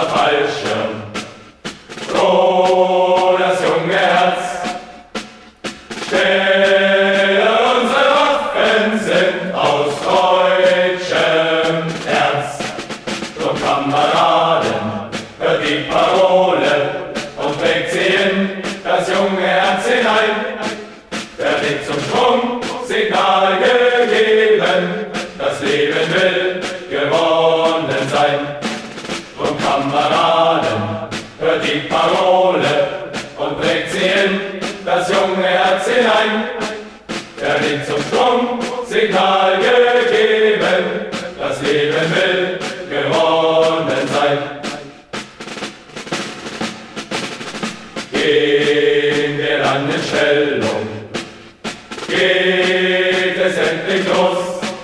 Fallschirm. Oh, das junge Herz, stille, unsere Waffen sind aus deutschem Erz. Drum Kameraden, hört die Parole und trägt sie in das junge Herz hinein. Fertig zum Sprung, Signal gegeben, das Leben will gewonnen sein. Drum Kameraden, hört die Parole und trägt sie in das junge Herz hinein. Fertig zum Sprung, Signal gegeben, das Leben will gewonnen sein. Gehen wir dann in Stellung, geht es endlich los.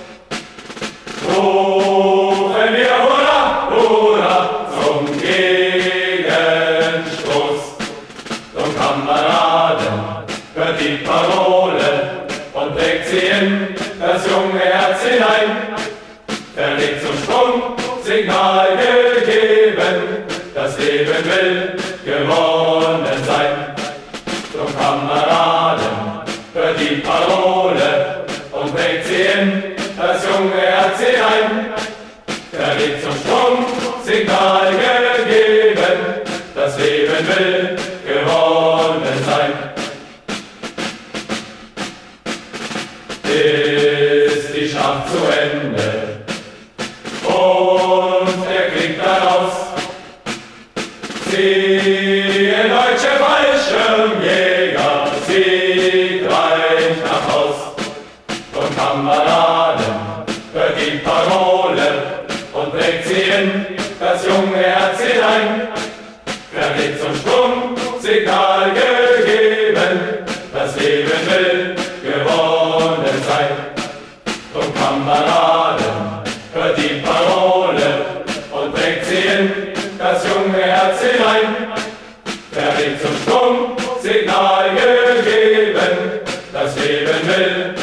Rufen wir Hurra, Hurra zum Gegenstoß. Drum Kameraden, hört die Parole und trägt sie in das junge Herz hinein. Fertig zum Sprung, Signal gegeben, das Leben will gewonnen sein. Drum Kameraden, hört die Parole und trägt sie in das junge Herz hinein. Fertig zum Sprung, Signal gegeben, das Leben will gewonnen sein. Ist die Schlacht zu Ende und der Krieg daraus, ziehen deutsche Fallschirmjäger siegreich nach Haus. Und Kameraden, hört die Parole und trägt sie in das junge Herz hinein. Fertig zum Sprung, Signal gegeben, das Leben will gewonnen sein. Drum Kameraden, hört die Parole und trägt sie in das junge Herz hinein. Fertig zum Sprung, Signal gegeben, das Leben will